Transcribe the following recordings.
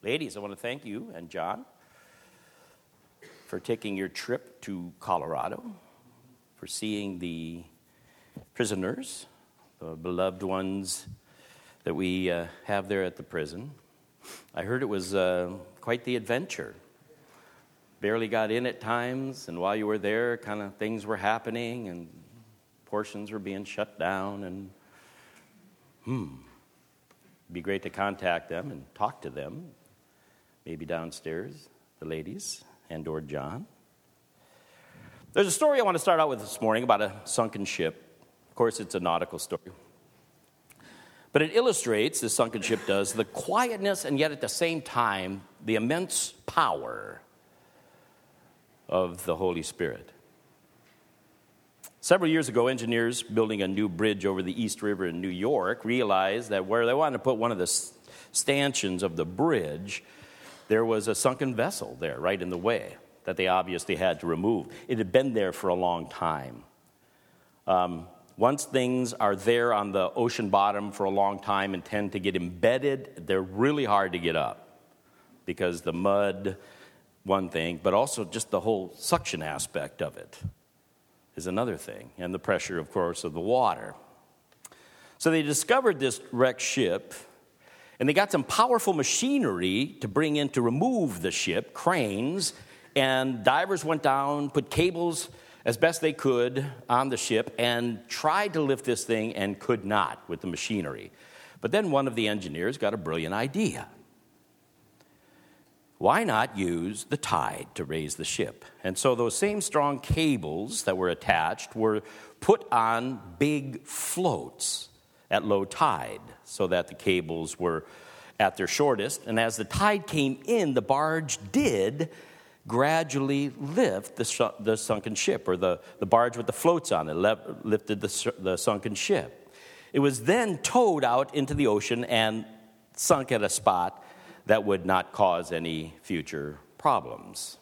Ladies, I want to thank you and John for taking your trip to Colorado, for seeing the prisoners, the beloved ones that we have there at the prison. I heard it was quite the adventure. Barely got in at times, and while you were there, kind of things were happening, and portions were being shut down, and it'd be great to contact them and talk to them, maybe downstairs, the ladies, and or John. There's a story I want to start out with this morning about a sunken ship. Of course, it's a nautical story. But it illustrates, the sunken ship does, the quietness and yet at the same time, the immense power of the Holy Spirit. Several years ago, engineers building a new bridge over the East River in New York realized that where they wanted to put one of the stanchions of the bridge, there was a sunken vessel there right in the way that they obviously had to remove. It had been there for a long time. Once things are there on the ocean bottom for a long time and tend to get embedded, they're really hard to get up because the mud, one thing, but also just the whole suction aspect of it is another thing, and the pressure, of course, of the water. So they discovered this wrecked ship, and they got some powerful machinery to bring in to remove the ship, cranes, and divers went down, put cables as best they could on the ship, and tried to lift this thing and could not with the machinery. But then one of the engineers got a brilliant idea. Why not use the tide to raise the ship? And so those same strong cables that were attached were put on big floats at low tide so that the cables were at their shortest. And as the tide came in, the barge did gradually lift the sunken ship, or the barge with the floats on it lifted the sunken ship. It was then towed out into the ocean and sunk at a spot that would not cause any future problems.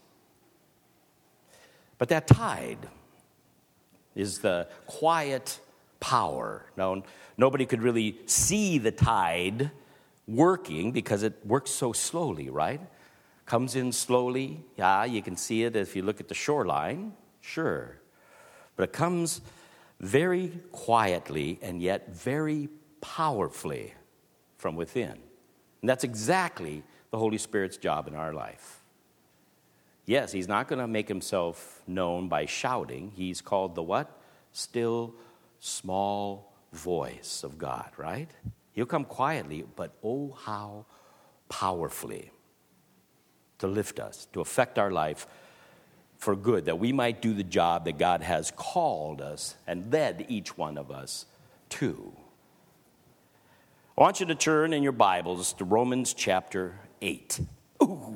But that tide is the quiet power. Now, nobody could really see the tide working because it works so slowly, right? Comes in slowly. Yeah, you can see it if you look at the shoreline, sure. But it comes very quietly and yet very powerfully from within. And that's exactly the Holy Spirit's job in our life. Yes, he's not going to make himself known by shouting. He's called the what? Still, small voice of God, right? He'll come quietly, but oh, how powerfully to lift us, to affect our life for good, that we might do the job that God has called us and led each one of us to. I want you to turn in your Bibles to Romans chapter 8. Ooh,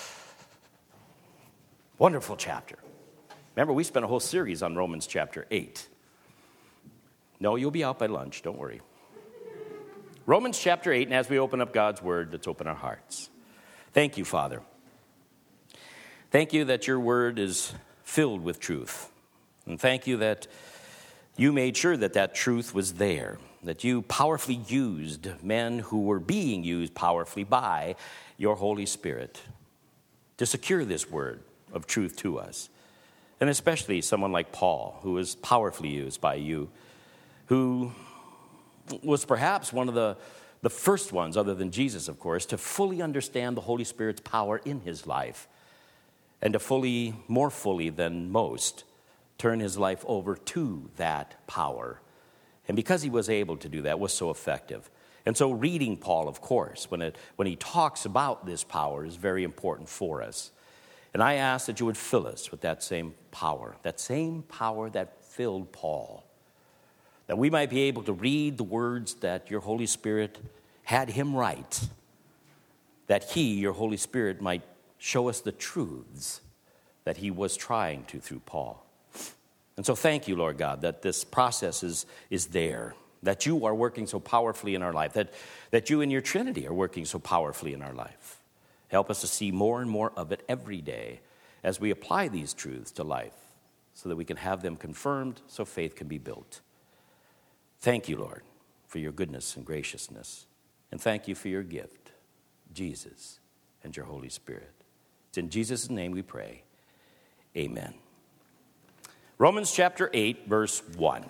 wonderful chapter. Remember, we spent a whole series on Romans chapter 8. No, you'll be out by lunch, don't worry. Romans chapter 8, and as we open up God's word, let's open our hearts. Thank you, Father. Thank you that your word is filled with truth. And thank you that you made sure that that truth was there, that you powerfully used men who were being used powerfully by your Holy Spirit to secure this word of truth to us. And especially someone like Paul, who was powerfully used by you, who was perhaps one of the first ones, other than Jesus, of course, to fully understand the Holy Spirit's power in his life and to more fully than most, turn his life over to that power. And because he was able to do that, was so effective. And so reading Paul, of course, when he talks about this power is very important for us. And I ask that you would fill us with that same power that filled Paul, that we might be able to read the words that your Holy Spirit had him write, that he, your Holy Spirit, might show us the truths that he was trying to through Paul. And so thank you, Lord God, that this process is there, that you are working so powerfully in our life, that you and your Trinity are working so powerfully in our life. Help us to see more and more of it every day as we apply these truths to life so that we can have them confirmed so faith can be built. Thank you, Lord, for your goodness and graciousness. And thank you for your gift, Jesus. and your Holy Spirit. It's in Jesus' name we pray. Amen. Romans chapter 8, verse 1.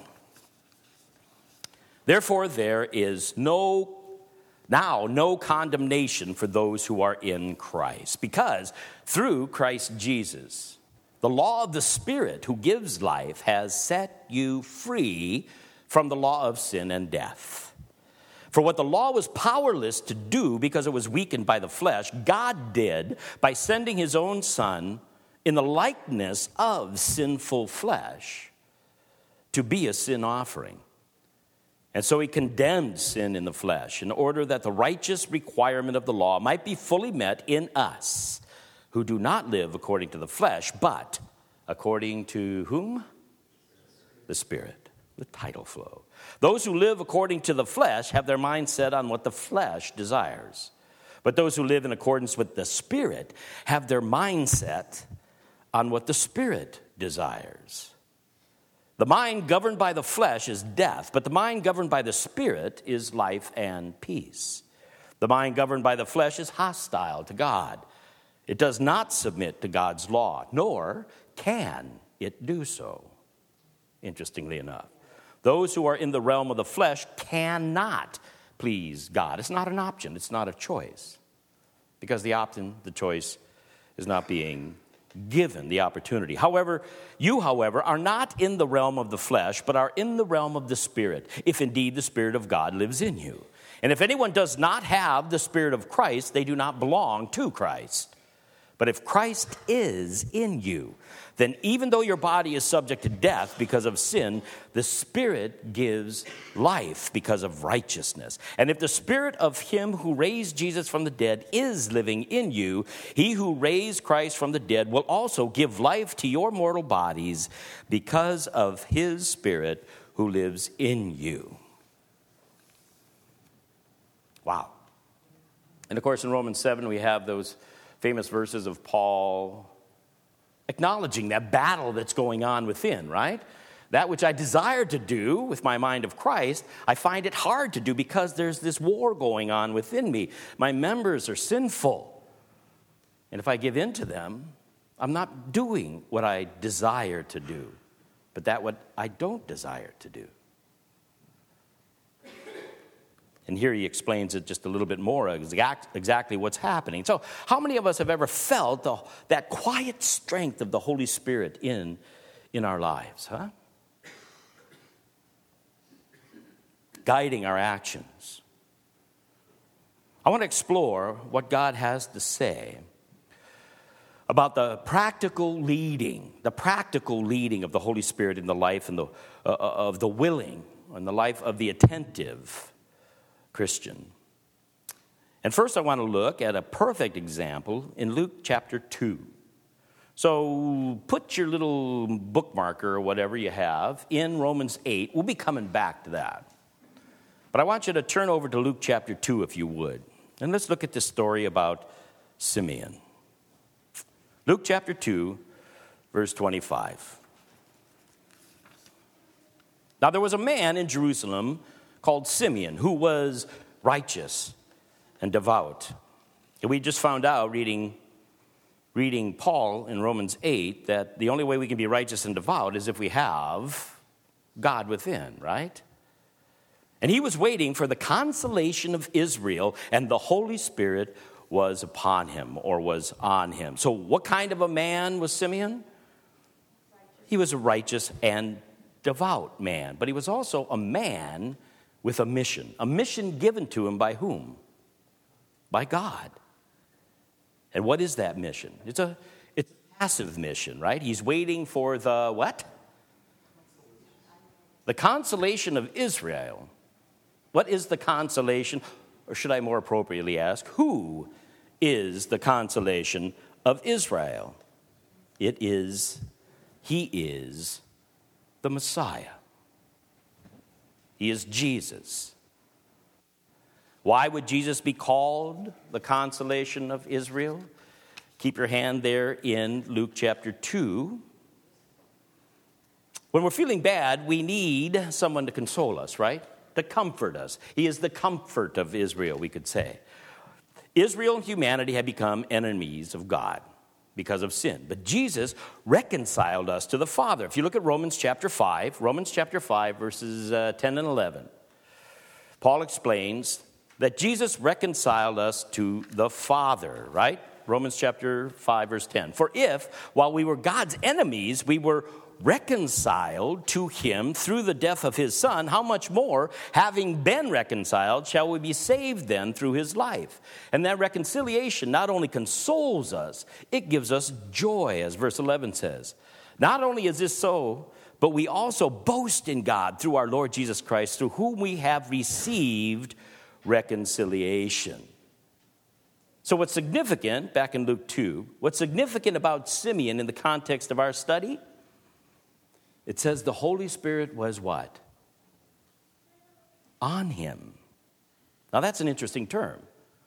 Therefore, there is no condemnation for those who are in Christ, because through Christ Jesus, the law of the Spirit who gives life has set you free from the law of sin and death. For what the law was powerless to do because it was weakened by the flesh, God did by sending his own Son in the likeness of sinful flesh to be a sin offering. And so he condemned sin in the flesh in order that the righteous requirement of the law might be fully met in us who do not live according to the flesh, but according to whom? The Spirit. The title flow. Those who live according to the flesh have their mind set on what the flesh desires. But those who live in accordance with the Spirit have their mind set on what the Spirit desires. The mind governed by the flesh is death, but the mind governed by the Spirit is life and peace. The mind governed by the flesh is hostile to God. It does not submit to God's law, nor can it do so. Interestingly enough, those who are in the realm of the flesh cannot please God. It's not an option. It's not a choice. Because the choice is not being given the opportunity. However, you are not in the realm of the flesh, but are in the realm of the Spirit, if indeed the Spirit of God lives in you. And if anyone does not have the Spirit of Christ, they do not belong to Christ. But if Christ is in you, then even though your body is subject to death because of sin, the Spirit gives life because of righteousness. And if the Spirit of him who raised Jesus from the dead is living in you, he who raised Christ from the dead will also give life to your mortal bodies because of his Spirit who lives in you. Wow. And of course, in Romans 7, we have those famous verses of Paul acknowledging that battle that's going on within, right? That which I desire to do with my mind of Christ, I find it hard to do because there's this war going on within me. My members are sinful. And if I give in to them, I'm not doing what I desire to do, but that what I don't desire to do. And here he explains it just a little bit more, exactly what's happening. So how many of us have ever felt that quiet strength of the Holy Spirit in our lives, huh? Guiding our actions. I want to explore what God has to say about the practical leading of the Holy Spirit in the life and of the willing and the life of the attentive Christian. And first I want to look at a perfect example in Luke chapter 2. So put your little bookmarker or whatever you have in Romans 8. We'll be coming back to that. But I want you to turn over to Luke chapter 2 if you would. And let's look at this story about Simeon. Luke chapter 2, verse 25. Now there was a man in Jerusalem called Simeon, who was righteous and devout. And we just found out, reading Paul in Romans 8, that the only way we can be righteous and devout is if we have God within, right? And he was waiting for the consolation of Israel, and the Holy Spirit was upon him, or was on him. So what kind of a man was Simeon? He was a righteous and devout man, but he was also a man with a mission given to him by whom? By God. And what is that mission? It's a passive mission, right? He's waiting for the what? The consolation of Israel. What is the consolation? Or should I more appropriately ask, who is the consolation of Israel? He is the Messiah. He is Jesus. Why would Jesus be called the consolation of Israel? Keep your hand there in Luke chapter 2. When we're feeling bad, we need someone to console us, right? To comfort us. He is the comfort of Israel, we could say. Israel and humanity had become enemies of God because of sin. But Jesus reconciled us to the Father. If you look at Romans chapter 5, verses 10 and 11, Paul explains that Jesus reconciled us to the Father, right? Romans chapter 5, verse 10. For if, while we were God's enemies, we were reconciled to him through the death of his Son, how much more, having been reconciled, shall we be saved then through his life? And that reconciliation not only consoles us, it gives us joy, as verse 11 says. Not only is this so, but we also boast in God through our Lord Jesus Christ, through whom we have received reconciliation. So what's significant, back in Luke 2, what's significant about Simeon in the context of our study? It says the Holy Spirit was what? On him. Now that's an interesting term.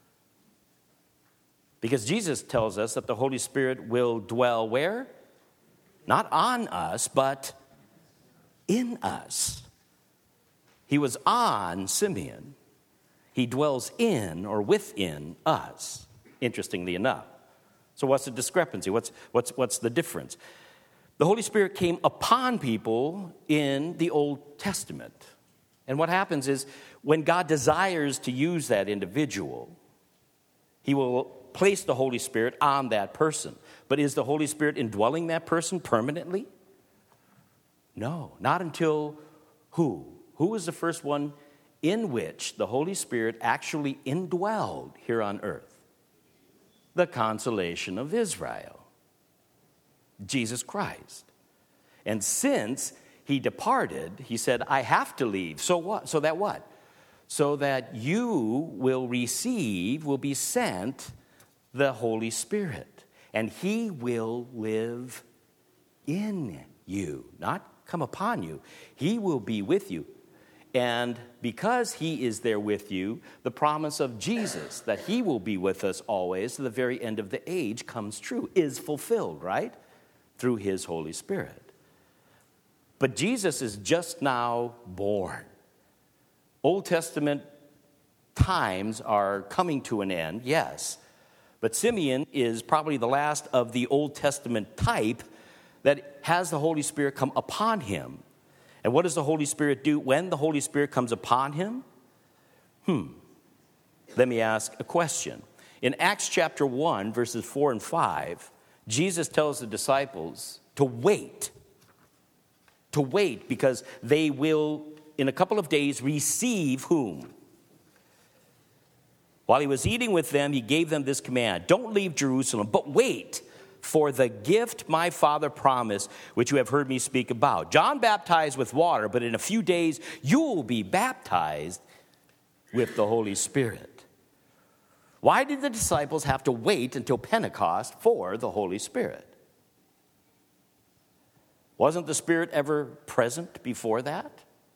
Because Jesus tells us that the Holy Spirit will dwell where? Not on us, but in us. He was on Simeon. He dwells in or within us, interestingly enough. So what's the discrepancy? What's the difference? The Holy Spirit came upon people in the Old Testament. And what happens is when God desires to use that individual, he will place the Holy Spirit on that person. But is the Holy Spirit indwelling that person permanently? No, not until who? Who was the first one in which the Holy Spirit actually indwelled here on earth? The consolation of Israel. Jesus Christ. And since he departed, he said, I have to leave. So what? So that what? So that you will be sent the Holy Spirit. And he will live in you, not come upon you. He will be with you. And because he is there with you, the promise of Jesus that he will be with us always to the very end of the age comes true, is fulfilled, right? Through his Holy Spirit. But Jesus is just now born. Old Testament times are coming to an end, yes. But Simeon is probably the last of the Old Testament type that has the Holy Spirit come upon him. And what does the Holy Spirit do when the Holy Spirit comes upon him? Let me ask a question. In Acts chapter 1, verses 4 and 5, Jesus tells the disciples to wait because they will, in a couple of days, receive whom? While he was eating with them, he gave them this command: don't leave Jerusalem, but wait for the gift my Father promised, which you have heard me speak about. John baptized with water, but in a few days you will be baptized with the Holy Spirit. Why did the disciples have to wait until Pentecost for the Holy Spirit? Wasn't the Spirit ever present before that?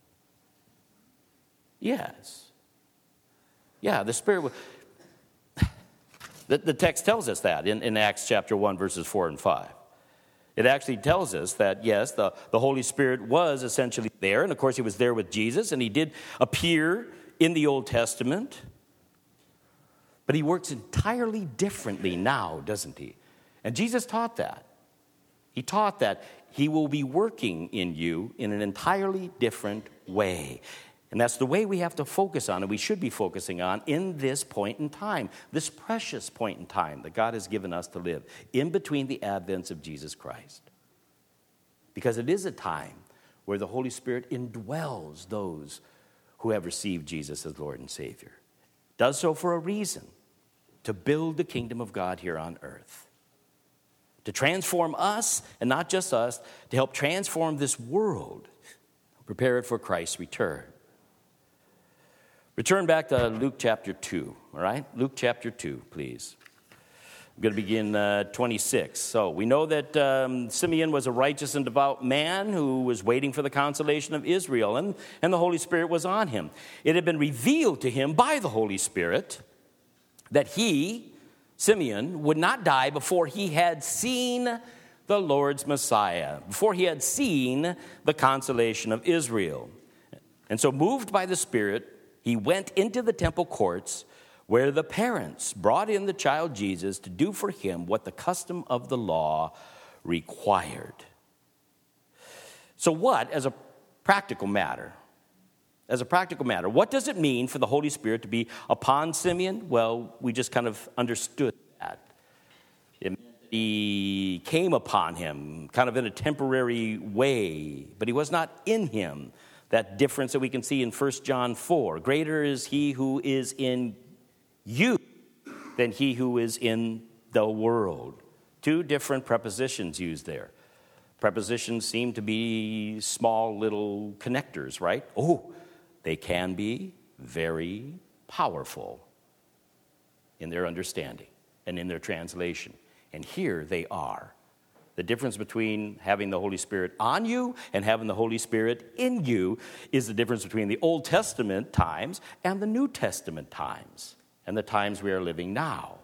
Yes. Yeah, the Spirit was... The text tells us that in Acts chapter 1, verses 4 and 5. It actually tells us that, yes, the Holy Spirit was essentially there. And, of course, he was there with Jesus, and he did appear in the Old Testament. But he works entirely differently now, doesn't he? And Jesus taught that. He taught that he will be working in you in an entirely different way. And that's the way we have to focus on, and we should be focusing on in this point in time, this precious point in time that God has given us to live in between the advents of Jesus Christ. Because it is a time where the Holy Spirit indwells those who have received Jesus as Lord and Savior. Does so for a reason: to build the kingdom of God here on earth. To transform us, and not just us, to help transform this world, prepare it for Christ's return. Return back to Luke chapter 2, all right? Luke chapter 2, please. I'm going to begin 26. So we know that Simeon was a righteous and devout man who was waiting for the consolation of Israel, and the Holy Spirit was on him. It had been revealed to him by the Holy Spirit that he, Simeon, would not die before he had seen the Lord's Messiah, before he had seen the consolation of Israel. And so moved by the Spirit, he went into the temple courts where the parents brought in the child Jesus to do for him what the custom of the law required. So what, as a practical matter, what does it mean for the Holy Spirit to be upon Simeon? Well, we just kind of understood that. It meant that he came upon him kind of in a temporary way, but he was not in him. That difference that we can see in 1 John 4. Greater is he who is in you than he who is in the world. Two different prepositions used there. Prepositions seem to be small little connectors, right? Oh, they can be very powerful in their understanding and in their translation. And here they are. The difference between having the Holy Spirit on you and having the Holy Spirit in you is the difference between the Old Testament times and the New Testament times and the times we are living now.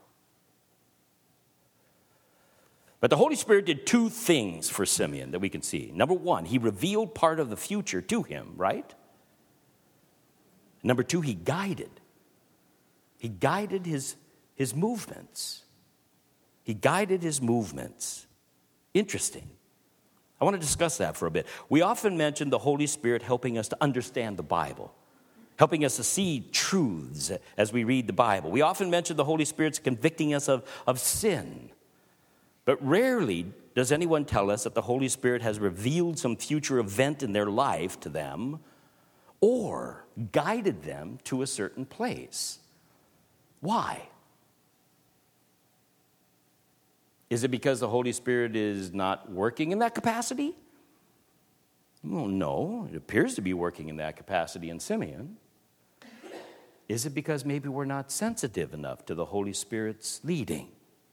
But the Holy Spirit did two things for Simeon that we can see. Number one, he revealed part of the future to him, right? Number two, he guided. He guided his movements. He guided his movements. Interesting. I want to discuss that for a bit. We often mention the Holy Spirit helping us to understand the Bible, helping us to see truths as we read the Bible. We often mention the Holy Spirit's convicting us of sin. But rarely does anyone tell us that the Holy Spirit has revealed some future event in their life to them or guided them to a certain place. Why? Is it because the Holy Spirit is not working in that capacity? Well, no, it appears to be working in that capacity in Simeon. Is it because maybe we're not sensitive enough to the Holy Spirit's leading?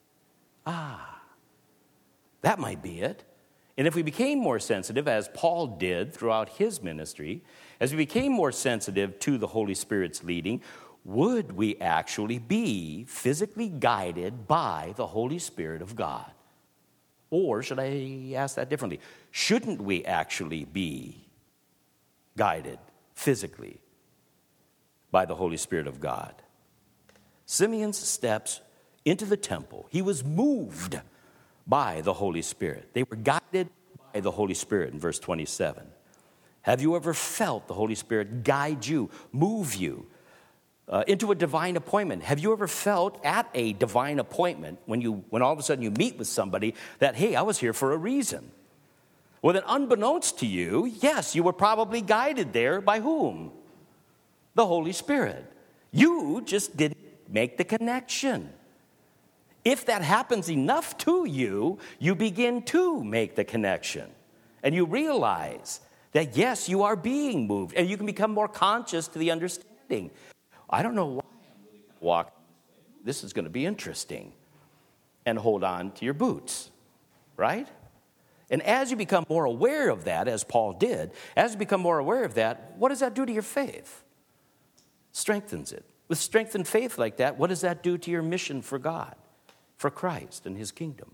That might be it. And if we became more sensitive, as Paul did throughout his ministry, as we became more sensitive to the Holy Spirit's leading, would we actually be physically guided by the Holy Spirit of God? Or should I ask that differently? Shouldn't we actually be guided physically by the Holy Spirit of God? Simeon's steps into the temple, he was moved by the Holy Spirit. They were guided by the Holy Spirit in verse 27. Have you ever felt the Holy Spirit guide you, move you into a divine appointment? Have you ever felt at a divine appointment when all of a sudden you meet with somebody that, hey, I was here for a reason? Well, then unbeknownst to you, yes, you were probably guided there by whom? The Holy Spirit. You just didn't make the connection. If that happens enough to you, you begin to make the connection. And you realize that, yes, you are being moved. And you can become more conscious to the understanding. I don't know why I'm really going to walk this way. This is going to be interesting. And hold on to your boots, right? And as you become more aware of that, as Paul did, as you become more aware of that, what does that do to your faith? Strengthens it. With strengthened faith like that, what does that do to your mission for God, for Christ and his kingdom?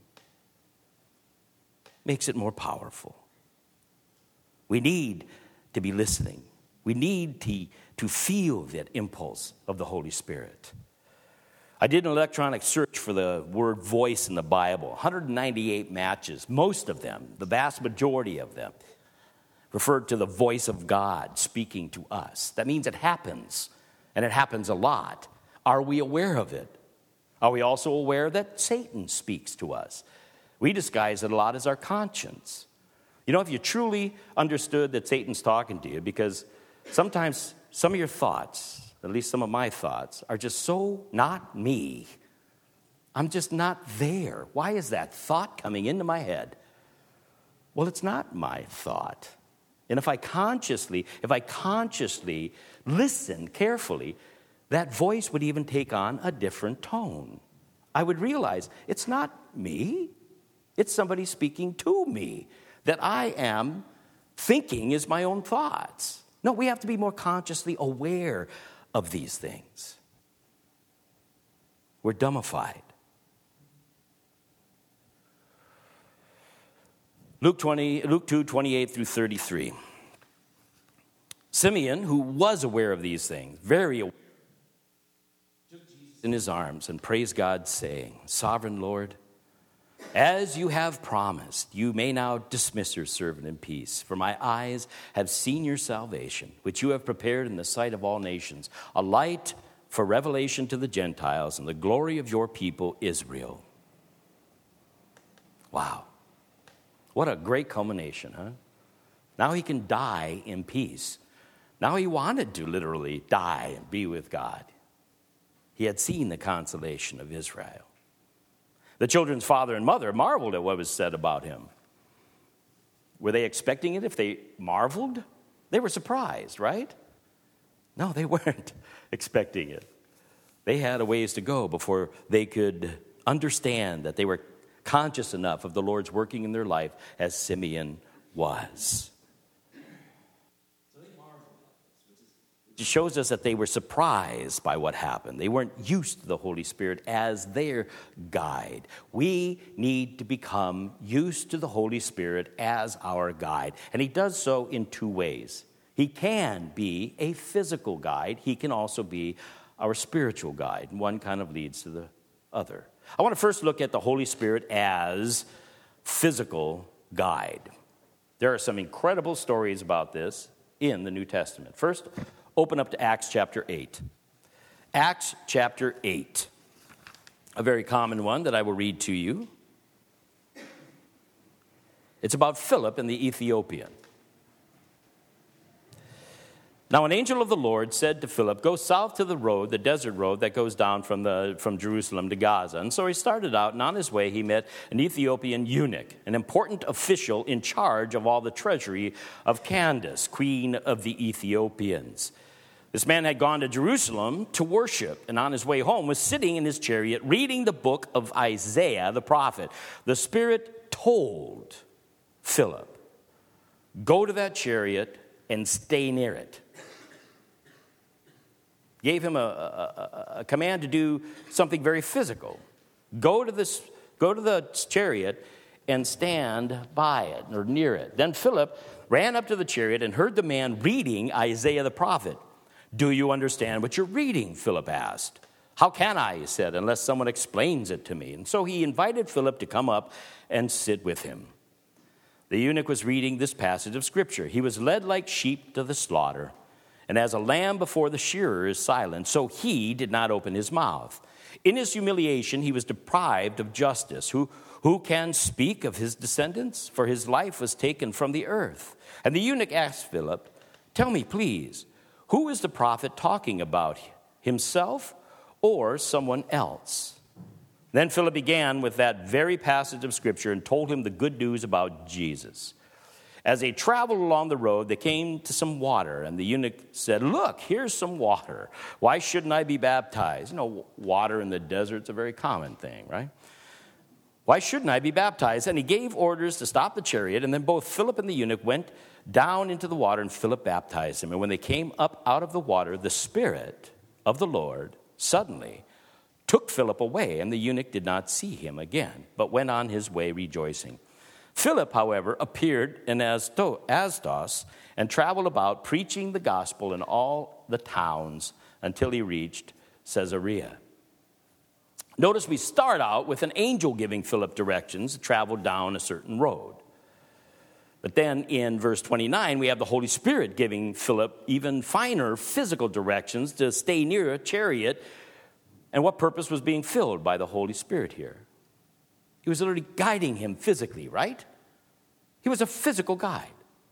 Makes it more powerful. We need to be listening. We need to feel that impulse of the Holy Spirit. I did an electronic search for the word voice in the Bible. 198 matches, most of them, the vast majority of them, referred to the voice of God speaking to us. That means it happens, and it happens a lot. Are we aware of it? Are we also aware that Satan speaks to us? We disguise it a lot as our conscience. You know, if you truly understood that Satan's talking to you, because sometimes some of your thoughts, at least some of my thoughts, are just so not me. I'm just not there. Why is that thought coming into my head? Well, it's not my thought. And if I consciously listen carefully, that voice would even take on a different tone. I would realize it's not me. It's somebody speaking to me that I am thinking is my own thoughts. No, we have to be more consciously aware of these things. We're dumbified. Luke 2, 28 through 33. Simeon, who was aware of these things, very aware, took Jesus in his arms and praised God, saying, Sovereign Lord, as you have promised, you may now dismiss your servant in peace. For my eyes have seen your salvation, which you have prepared in the sight of all nations, a light for revelation to the Gentiles and the glory of your people Israel. Wow. What a great culmination, huh? Now he can die in peace. Now he wanted to literally die and be with God. He had seen the consolation of Israel. The children's father and mother marveled at what was said about him. Were they expecting it? If they marveled, they were surprised, right? No, they weren't expecting it. They had a ways to go before they could understand that they were conscious enough of the Lord's working in their life as Simeon was. It shows us that they were surprised by what happened. They weren't used to the Holy Spirit as their guide. We need to become used to the Holy Spirit as our guide. And he does so in two ways. He can be a physical guide. He can also be our spiritual guide. One kind of leads to the other. I want to first look at the Holy Spirit as physical guide. There are some incredible stories about this in the New Testament. First, open up to Acts chapter 8. Acts chapter 8, a very common one that I will read to you. It's about Philip and the Ethiopian. Now an angel of the Lord said to Philip, go south to the road, the desert road that goes down from Jerusalem to Gaza. And so he started out, and on his way he met an Ethiopian eunuch, an important official in charge of all the treasury of Candace, queen of the Ethiopians. This man had gone to Jerusalem to worship, and on his way home was sitting in his chariot reading the book of Isaiah the prophet. The Spirit told Philip, go to that chariot and stay near it. Gave him a command to do something very physical. Go to the chariot and stand by it or near it. Then Philip ran up to the chariot and heard the man reading Isaiah the prophet. Do you understand what you're reading? Philip asked. How can I, he said, unless someone explains it to me? And so he invited Philip to come up and sit with him. The eunuch was reading this passage of Scripture. He was led like sheep to the slaughter, and as a lamb before the shearer is silent, so he did not open his mouth. In his humiliation, he was deprived of justice. Who can speak of his descendants? For his life was taken from the earth. And the eunuch asked Philip, tell me, please, who is the prophet talking about, himself or someone else? Then Philip began with that very passage of Scripture and told him the good news about Jesus. As they traveled along the road, they came to some water, and the eunuch said, look, here's some water. Why shouldn't I be baptized? You know, water in the desert's a very common thing, right? Why shouldn't I be baptized? And he gave orders to stop the chariot, and then both Philip and the eunuch went down into the water, and Philip baptized him. And when they came up out of the water, the Spirit of the Lord suddenly took Philip away, and the eunuch did not see him again, but went on his way rejoicing. Philip, however, appeared in Asdos and traveled about preaching the gospel in all the towns until he reached Caesarea. Notice we start out with an angel giving Philip directions to travel down a certain road. But then in verse 29, we have the Holy Spirit giving Philip even finer physical directions to stay near a chariot. And what purpose was being filled by the Holy Spirit here? He was literally guiding him physically, right? He was a physical guide.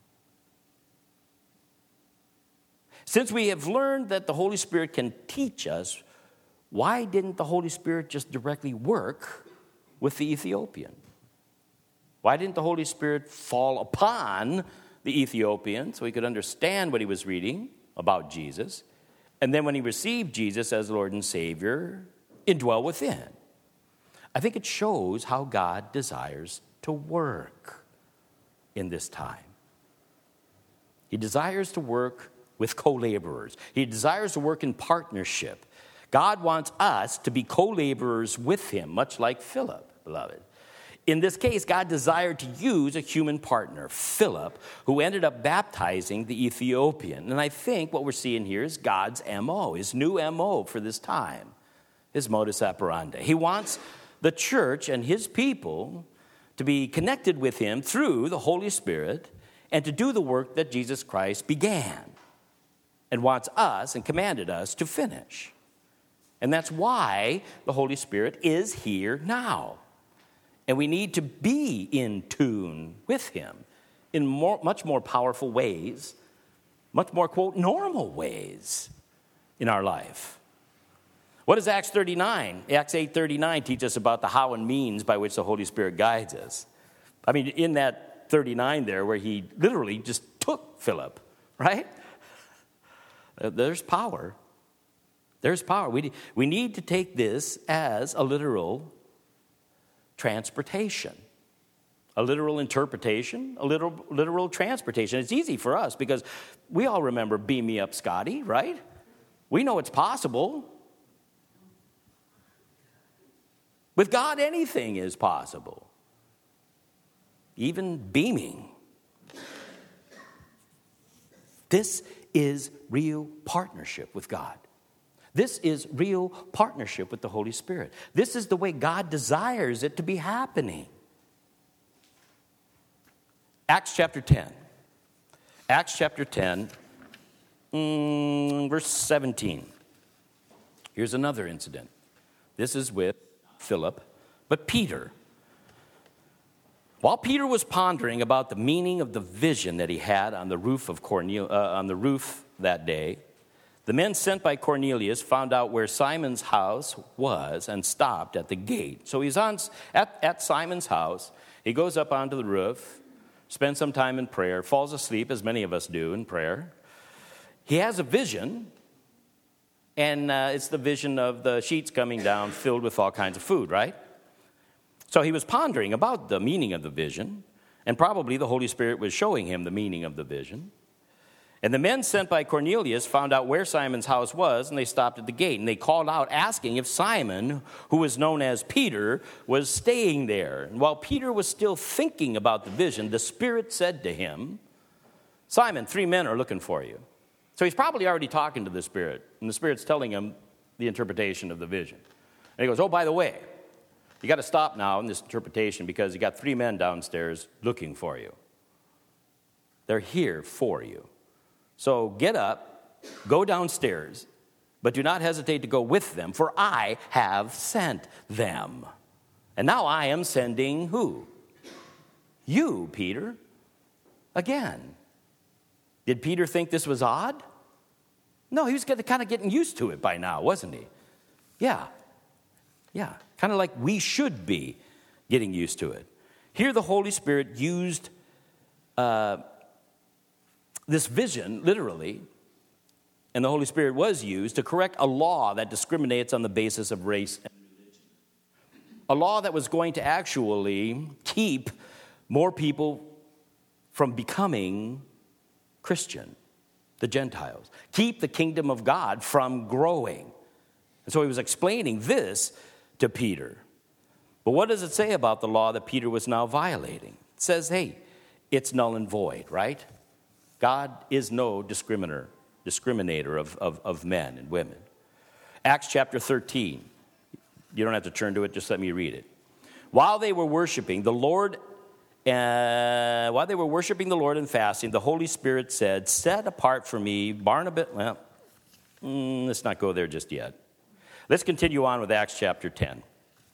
Since we have learned that the Holy Spirit can teach us, why didn't the Holy Spirit just directly work with the Ethiopian? Why didn't the Holy Spirit fall upon the Ethiopian so he could understand what he was reading about Jesus? And then when he received Jesus as Lord and Savior, indwell within. I think it shows how God desires to work in this time. He desires to work with co-laborers. He desires to work in partnership. God wants us to be co-laborers with him, much like Philip, beloved. In this case, God desired to use a human partner, Philip, who ended up baptizing the Ethiopian. And I think what we're seeing here is God's M.O., his new M.O. for this time. his modus operandi. He wants the church and his people to be connected with him through the Holy Spirit and to do the work that Jesus Christ began and wants us and commanded us to finish. And that's why the Holy Spirit is here now. And we need to be in tune with him in much more powerful ways, much more, quote, normal ways in our life. What does Acts 8:39 teach us about the how and means by which the Holy Spirit guides us? I mean, in that 39 there where he literally just took Philip, right? There's power. There's power. We need to take this as a literal transportation, a literal interpretation, a literal transportation. It's easy for us because we all remember Beam Me Up, Scotty, right? We know it's possible. With God, anything is possible, even beaming. This is real partnership with God. This is real partnership with the Holy Spirit. This is the way God desires it to be happening. Acts chapter 10. Acts chapter 10, verse 17. Here's another incident. This is with Philip, but Peter. While Peter was pondering about the meaning of the vision that he had on the roof of that day, the men sent by Cornelius found out where Simon's house was and stopped at the gate. So he's at Simon's house. He goes up onto the roof, spends some time in prayer, falls asleep, as many of us do in prayer. He has a vision, and it's the vision of the sheets coming down filled with all kinds of food, right? So he was pondering about the meaning of the vision, and probably the Holy Spirit was showing him the meaning of the vision. And the men sent by Cornelius found out where Simon's house was, and they stopped at the gate. And they called out, asking if Simon, who was known as Peter, was staying there. And while Peter was still thinking about the vision, the Spirit said to him, Simon, 3 men are looking for you. So he's probably already talking to the Spirit, and the Spirit's telling him the interpretation of the vision. And he goes, oh, by the way, you got to stop now in this interpretation because you got 3 men downstairs looking for you. They're here for you. So get up, go downstairs, but do not hesitate to go with them, for I have sent them. And now I am sending who? You, Peter. Again. Did Peter think this was odd? No, he was kind of getting used to it by now, wasn't he? Yeah. Kind of like we should be getting used to it. Here the Holy Spirit used this vision, literally, and the Holy Spirit was used to correct a law that discriminates on the basis of race and religion. A law that was going to actually keep more people from becoming Christian, the Gentiles. Keep the kingdom of God from growing. And so he was explaining this to Peter. But what does it say about the law that Peter was now violating? It says, hey, it's null and void, right? God is no discriminator of men and women. Acts chapter 13. You don't have to turn to it, just let me read it. While they were worshiping the Lord and fasting, the Holy Spirit said, set apart for me Barnabas. Well, let's not go there just yet. Let's continue on with Acts chapter 10,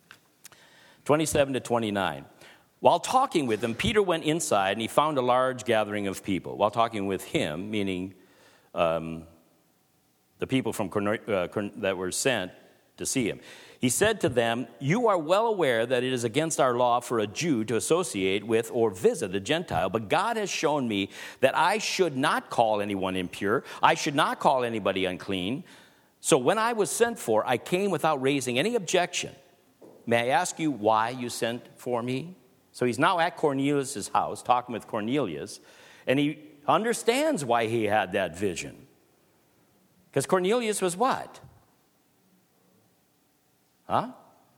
27 to 29. While talking with them, Peter went inside and he found a large gathering of people. While talking with him, meaning the people from that were sent to see him, he said to them, you are well aware that it is against our law for a Jew to associate with or visit a Gentile, but God has shown me that I should not call anyone impure. I should not call anybody unclean. So when I was sent for, I came without raising any objection. May I ask you why you sent for me? So he's now at Cornelius' house, talking with Cornelius, and he understands why he had that vision. Because Cornelius was what? A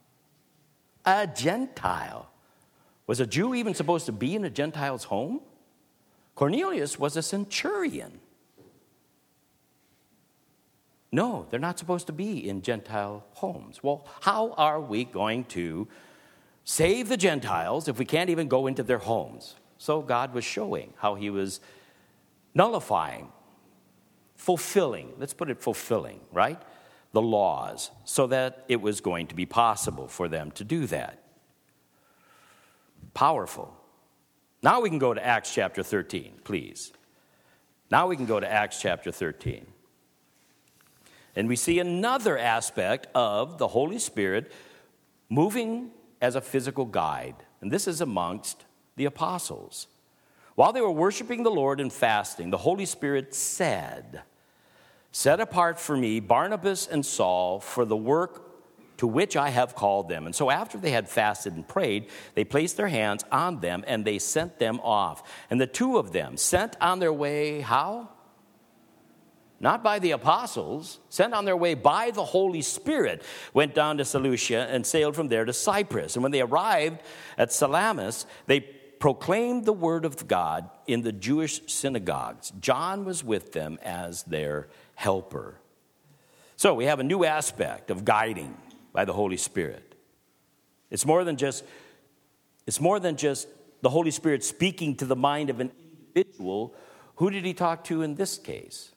Gentile. Was a Jew even supposed to be in a Gentile's home? Cornelius was a centurion. No, they're not supposed to be in Gentile homes. Well, how are we going to save the Gentiles if we can't even go into their homes? So God was showing how he was nullifying, fulfilling, let's put it fulfilling, right? The laws, so that it was going to be possible for them to do that. Powerful. Now we can go to Acts chapter 13, please. Now we can go to Acts chapter 13. And we see another aspect of the Holy Spirit moving as a physical guide. And this is amongst the apostles. While they were worshiping the Lord and fasting, the Holy Spirit said, "Set apart for me Barnabas and Saul for the work to which I have called them." And so after they had fasted and prayed, they placed their hands on them and they sent them off. And the two of them sent on their way, how? Not by the apostles, sent on their way by the Holy Spirit, went down to Seleucia and sailed from there to Cyprus. And when they arrived at Salamis, they proclaimed the word of God in the Jewish synagogues. John was with them as their helper. So we have a new aspect of guiding by the Holy Spirit. It's more than just the Holy Spirit speaking to the mind of an individual. Who did he talk to in this case?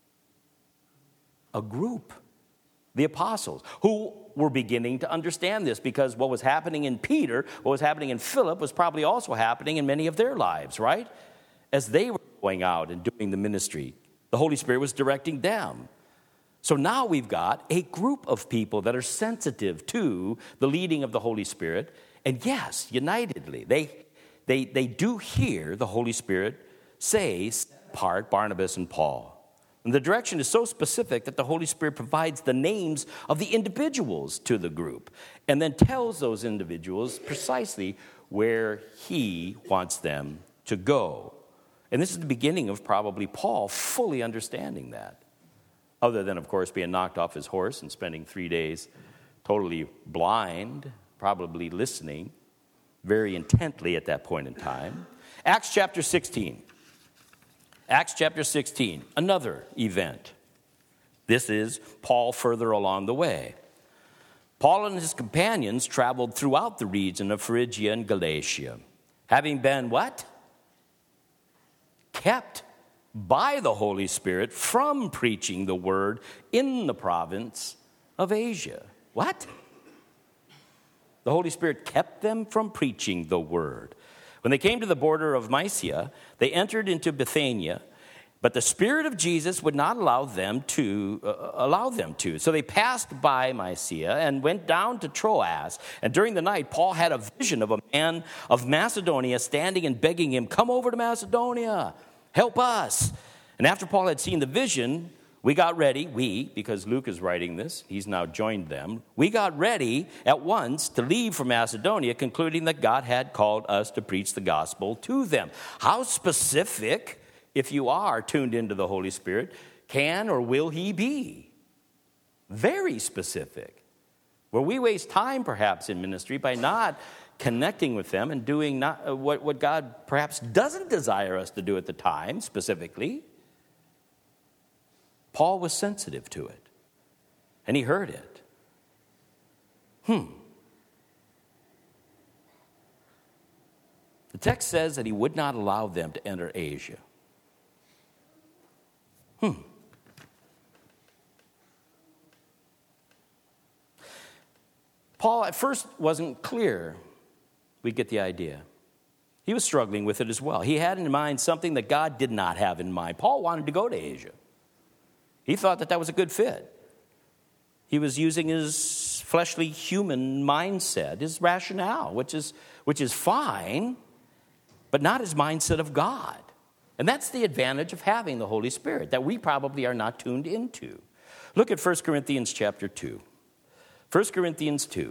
A group, the apostles, who were beginning to understand this, because what was happening in Peter, what was happening in Philip, was probably also happening in many of their lives, right? As they were going out and doing the ministry, the Holy Spirit was directing them. So now we've got a group of people that are sensitive to the leading of the Holy Spirit, and yes, unitedly, they do hear the Holy Spirit say, "Set apart Barnabas and Paul." And the direction is so specific that the Holy Spirit provides the names of the individuals to the group and then tells those individuals precisely where he wants them to go. And this is the beginning of probably Paul fully understanding that. Other than, of course, being knocked off his horse and spending 3 days totally blind, probably listening very intently at that point in time. Acts chapter 16. Acts chapter 16, another event. This is Paul further along the way. Paul and his companions traveled throughout the region of Phrygia and Galatia, having been what? Kept by the Holy Spirit from preaching the word in the province of Asia. What? The Holy Spirit kept them from preaching the word. When they came to the border of Mysia, they entered into Bithynia, but the Spirit of Jesus would not allow them to. So they passed by Mysia and went down to Troas. And during the night, Paul had a vision of a man of Macedonia standing and begging him, "Come over to Macedonia, help us." And after Paul had seen the vision, we got ready. Because Luke is writing this, he's now joined them. We got ready at once to leave for Macedonia, concluding that God had called us to preach the gospel to them. How specific, if you are tuned into the Holy Spirit, can or will he be? Very specific. Where we waste time perhaps in ministry by not connecting with them and doing not what God perhaps doesn't desire us to do at the time specifically. Paul was sensitive to it, and he heard it. The text says that he would not allow them to enter Asia. Paul at first wasn't clear. We get the idea. He was struggling with it as well. He had in mind something that God did not have in mind. Paul wanted to go to Asia. He thought that was a good fit. He was using his fleshly human mindset, his rationale, which is fine, but not his mindset of God. And that's the advantage of having the Holy Spirit that we probably are not tuned into. Look at 1 Corinthians chapter 2. 1 Corinthians 2.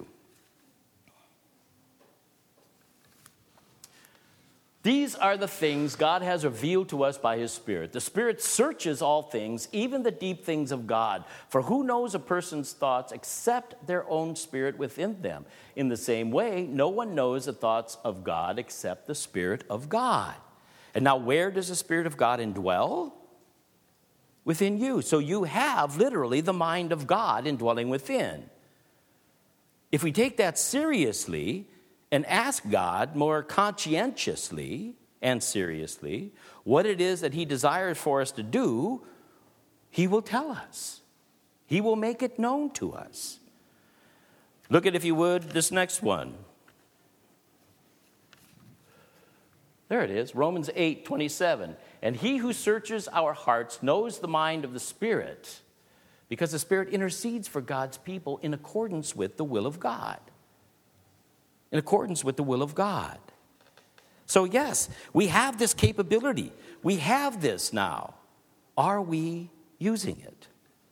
These are the things God has revealed to us by his Spirit. The Spirit searches all things, even the deep things of God. For who knows a person's thoughts except their own spirit within them? In the same way, no one knows the thoughts of God except the Spirit of God. And now where does the Spirit of God indwell? within you. So you have literally the mind of God indwelling within. If we take that seriously and ask God more conscientiously and seriously what it is that he desires for us to do, he will tell us. He will make it known to us. Look at, if you would, this next one. There it is, Romans 8:27. And he who searches our hearts knows the mind of the Spirit, because the Spirit intercedes for God's people in accordance with the will of God. In accordance with the will of God. So yes, we have this capability. We have this now. Are we using it?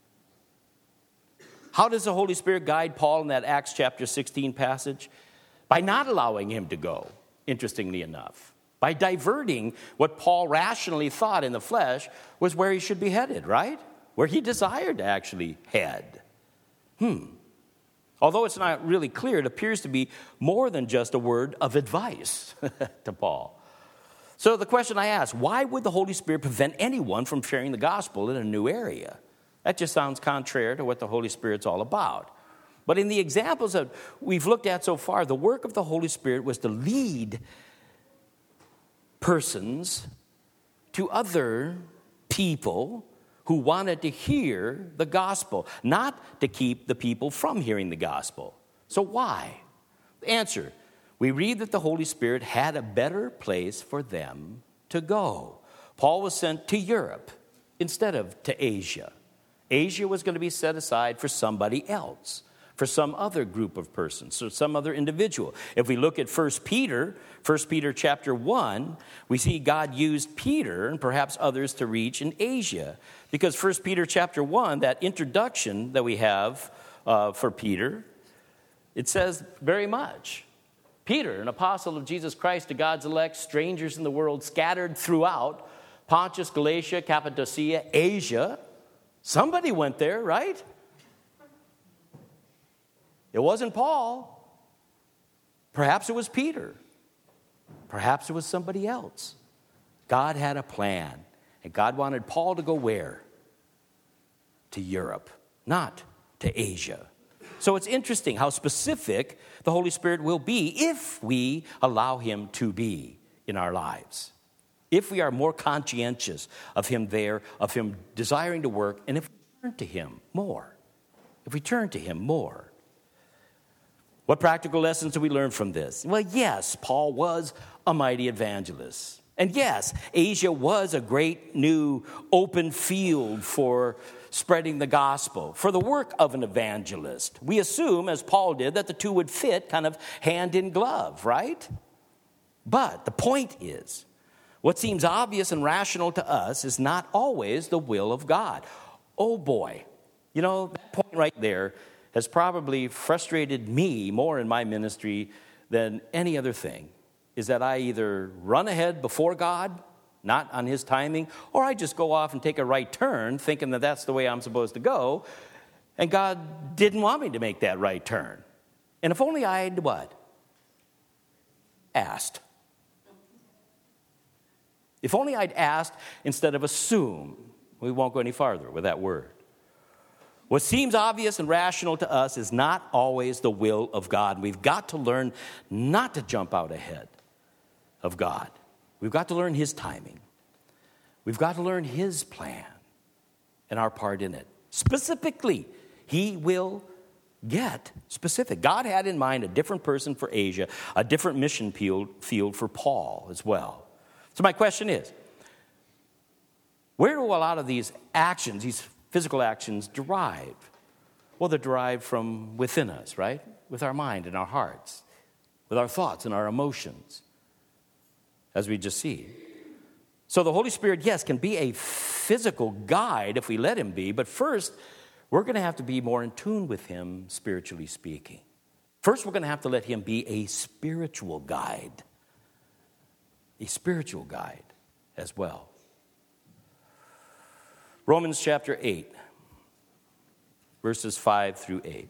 How does the Holy Spirit guide Paul in that Acts chapter 16 passage? By not allowing him to go, interestingly enough. By diverting what Paul rationally thought in the flesh was where he should be headed, right? Where he desired to actually head. Although it's not really clear, it appears to be more than just a word of advice to Paul. So the question I ask, why would the Holy Spirit prevent anyone from sharing the gospel in a new area? That just sounds contrary to what the Holy Spirit's all about. But in the examples that we've looked at so far, the work of the Holy Spirit was to lead persons to other people who wanted to hear the gospel, not to keep the people from hearing the gospel. So why? The answer, we read that the Holy Spirit had a better place for them to go. Paul was sent to Europe instead of to Asia. Asia was going to be set aside for somebody else, for some other group of persons, or some other individual. If we look at 1 Peter chapter 1, we see God used Peter and perhaps others to reach in Asia. Because 1 Peter chapter 1, that introduction that we have for Peter, it says very much. Peter, an apostle of Jesus Christ to God's elect, strangers in the world, scattered throughout Pontus, Galatia, Cappadocia, Asia. Somebody went there, right? It wasn't Paul. Perhaps it was Peter. Perhaps it was somebody else. God had a plan. And God wanted Paul to go where? To Europe, not to Asia. So it's interesting how specific the Holy Spirit will be if we allow him to be in our lives. If we are more conscientious of him there, of him desiring to work, and if we turn to him more. If we turn to him more. What practical lessons do we learn from this? Well, yes, Paul was a mighty evangelist. And yes, Asia was a great new open field for spreading the gospel, for the work of an evangelist. We assume, as Paul did, that the two would fit kind of hand in glove, right? But the point is, what seems obvious and rational to us is not always the will of God. Oh boy, you know, that point right there has probably frustrated me more in my ministry than any other thing, is that I either run ahead before God, not on his timing, or I just go off and take a right turn thinking that that's the way I'm supposed to go, and God didn't want me to make that right turn. And if only I'd what? Asked. If only I'd asked instead of assume. We won't go any farther with that word. What seems obvious and rational to us is not always the will of God. We've got to learn not to jump out ahead of God. We've got to learn his timing. We've got to learn his plan and our part in it. Specifically, he will get specific. God had in mind a different person for Asia, a different mission field for Paul as well. So my question is, where do a lot of these actions, these physical actions, derive? Well, they're derived from within us, right? With our mind and our hearts, with our thoughts and our emotions, as we just see. So the Holy Spirit, yes, can be a physical guide if we let him be, but first, we're going to have to be more in tune with him, spiritually speaking. First, we're going to have to let him be a spiritual guide. A spiritual guide as well. Romans chapter 8, verses 5 through 8.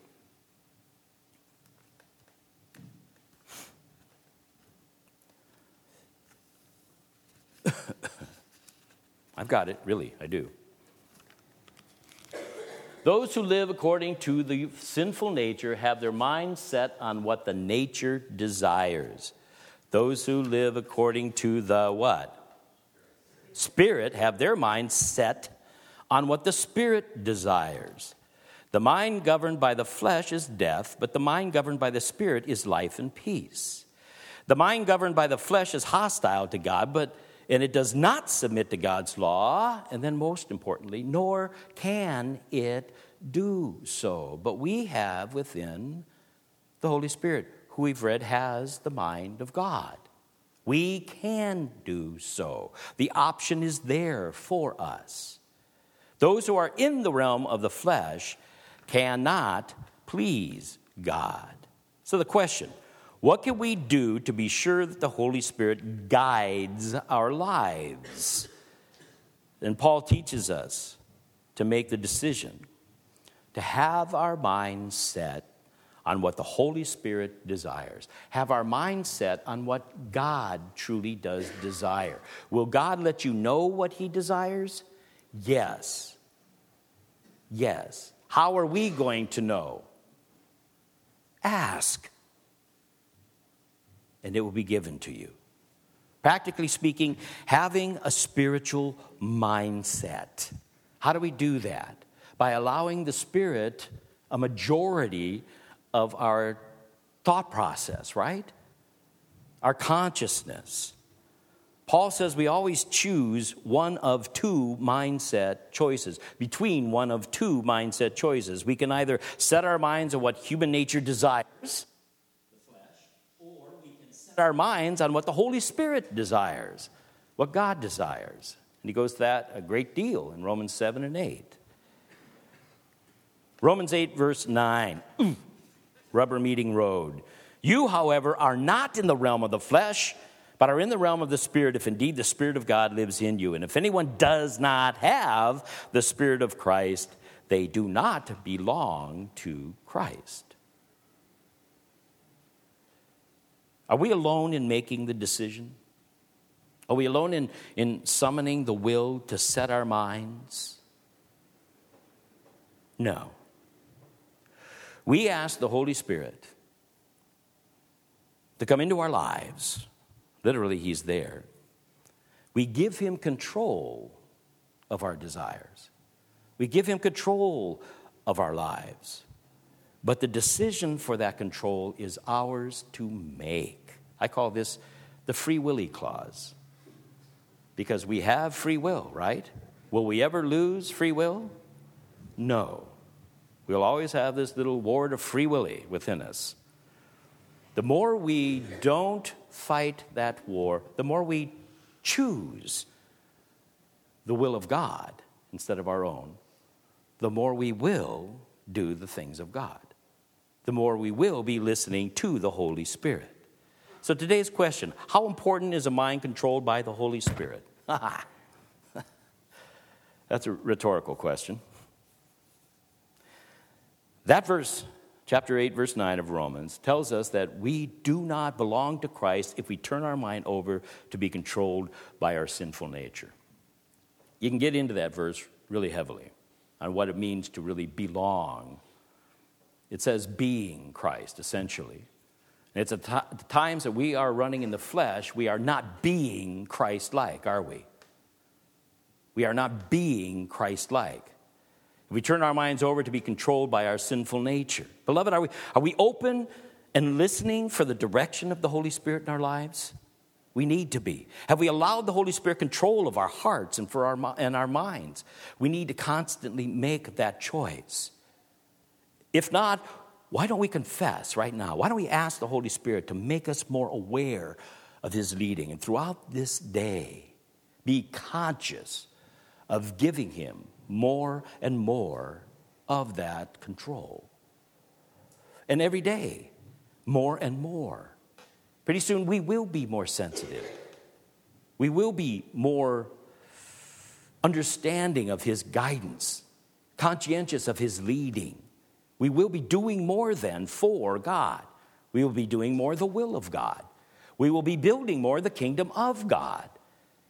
I've got it, really, I do. Those who live according to the sinful nature have their mind set on what the nature desires. Those who live according to the what? Spirit have their mind set on what the Spirit desires. The mind governed by the flesh is death, but the mind governed by the Spirit is life and peace. The mind governed by the flesh is hostile to God, and it does not submit to God's law, and then most importantly, nor can it do so. But we have within the Holy Spirit, who we've read has the mind of God. We can do so. The option is there for us. Those who are in the realm of the flesh cannot please God. So the question, what can we do to be sure that the Holy Spirit guides our lives? And Paul teaches us to make the decision to have our minds set on what the Holy Spirit desires. Have our mind set on what God truly does desire. Will God let you know what he desires? Yes. Yes. How are we going to know? Ask, and it will be given to you. Practically speaking, having a spiritual mindset. How do we do that? By allowing the Spirit a majority of our thought process, right? Our consciousness. Paul says we always choose one of two mindset choices. Between one of two mindset choices. We can either set our minds on what human nature desires, the flesh, or we can set our minds on what the Holy Spirit desires, what God desires. And he goes to that a great deal in Romans 7 and 8. Romans 8, verse 9. Rubber meeting road. You, however, are not in the realm of the flesh, but are in the realm of the Spirit, if indeed the Spirit of God lives in you. And if anyone does not have the Spirit of Christ, they do not belong to Christ. Are we alone in making the decision? Are we alone in summoning the will to set our minds? No. We ask the Holy Spirit to come into our lives. Literally, he's there. We give him control of our desires. We give him control of our lives. But the decision for that control is ours to make. I call this the free willy clause. Because we have free will, right? Will we ever lose free will? No. We'll always have this little ward of free willy within us. The more we don't fight that war, the more we choose the will of God instead of our own, the more we will do the things of God. The more we will be listening to the Holy Spirit. So today's question, how important is a mind controlled by the Holy Spirit? That's a rhetorical question. That verse, chapter 8, verse 9 of Romans, tells us that we do not belong to Christ if we turn our mind over to be controlled by our sinful nature. You can get into that verse really heavily on what it means to really belong. It says being Christ, essentially. And it's at the times that we are running in the flesh, we are not being Christ-like, are we? We are not being Christ-like. If we turn our minds over to be controlled by our sinful nature. Beloved, are we open and listening for the direction of the Holy Spirit in our lives? We need to be. Have we allowed the Holy Spirit control of our hearts and our minds? We need to constantly make that choice. If not, why don't we confess right now? Why don't we ask the Holy Spirit to make us more aware of his leading? And throughout this day, be conscious of giving him more and more of that control. And every day, more and more. Pretty soon, we will be more sensitive. We will be more understanding of his guidance, conscientious of his leading. We will be doing more then for God. We will be doing more the will of God. We will be building more the kingdom of God.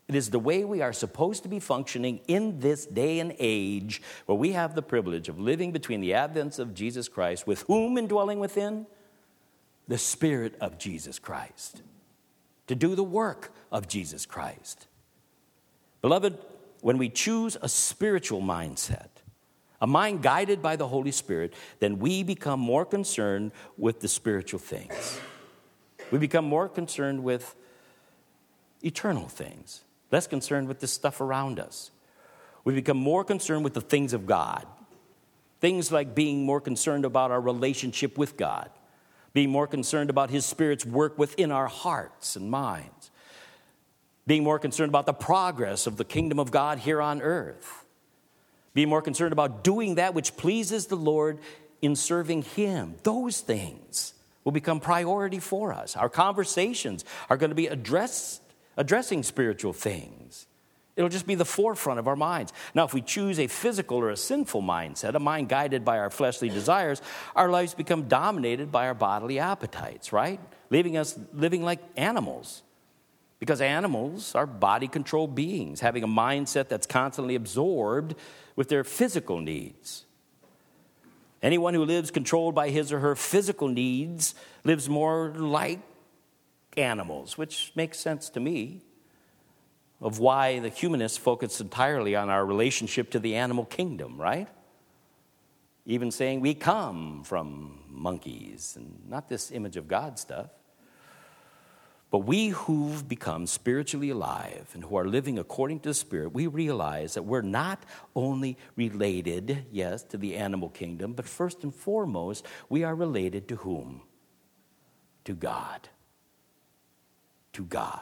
It is the way we are supposed to be functioning in this day and age where we have the privilege of living between the advents of Jesus Christ, with whom indwelling within? The Spirit of Jesus Christ. To do the work of Jesus Christ. Beloved, when we choose a spiritual mindset, a mind guided by the Holy Spirit, then we become more concerned with the spiritual things. We become more concerned with eternal things, less concerned with the stuff around us. We become more concerned with the things of God. Things like being more concerned about our relationship with God, being more concerned about His Spirit's work within our hearts and minds, being more concerned about the progress of the kingdom of God here on earth, being more concerned about doing that which pleases the Lord in serving Him. Those things will become priority for us. Our conversations are going to be addressing spiritual things. It'll just be the forefront of our minds. Now, if we choose a physical or a sinful mindset, a mind guided by our fleshly desires, our lives become dominated by our bodily appetites, right? Leaving us living like animals. Because animals are body-controlled beings, having a mindset that's constantly absorbed with their physical needs. Anyone who lives controlled by his or her physical needs lives more like animals, which makes sense to me of why the humanists focus entirely on our relationship to the animal kingdom, right? Even saying we come from monkeys and not this image of God stuff. But we who've become spiritually alive and who are living according to the Spirit, we realize that we're not only related, yes, to the animal kingdom, but first and foremost, we are related to whom? To God. To God.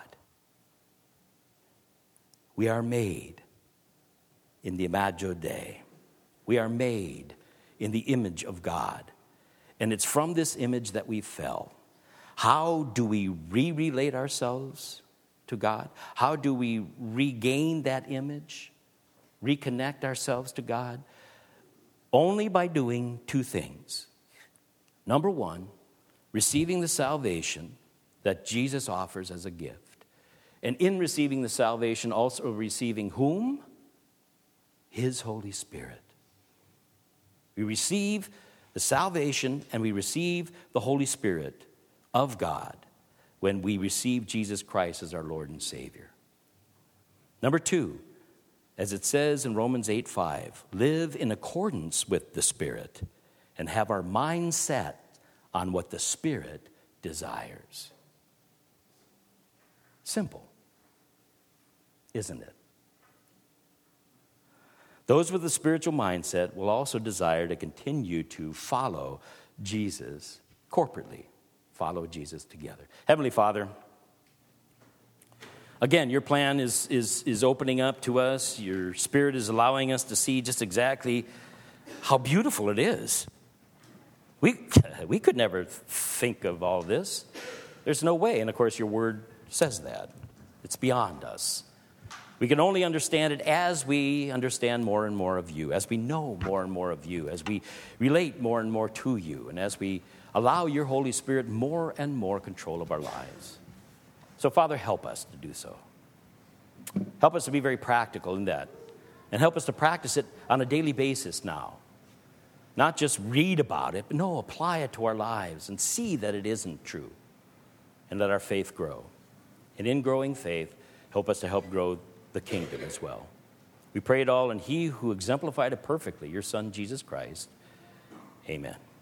We are made in the Imago Dei. We are made in the image of God. And it's from this image that we fell. How do we re-relate ourselves to God? How do we regain that image? Reconnect ourselves to God? Only by doing two things. Number one, receiving the salvation that Jesus offers as a gift. And in receiving the salvation, also receiving whom? His Holy Spirit. We receive the salvation and we receive the Holy Spirit of God when we receive Jesus Christ as our Lord and Savior. Number two, as it says in Romans 8:5, live in accordance with the Spirit and have our mind set on what the Spirit desires. Simple, isn't it? Those with a spiritual mindset will also desire to continue to follow Jesus corporately. Follow Jesus together. Heavenly Father, again, your plan is opening up to us. Your Spirit is allowing us to see just exactly how beautiful it is. We could never think of all this. There's no way. And of course, your word says that. It's beyond us. We can only understand it as we understand more and more of you, as we know more and more of you, as we relate more and more to you, and as we allow your Holy Spirit more and more control of our lives. So, Father, help us to do so. Help us to be very practical in that. And help us to practice it on a daily basis now. Not just read about it, but no, apply it to our lives and see that it isn't true. And let our faith grow. And in growing faith, help us to help grow the kingdom as well. We pray it all in He who exemplified it perfectly, your Son, Jesus Christ. Amen.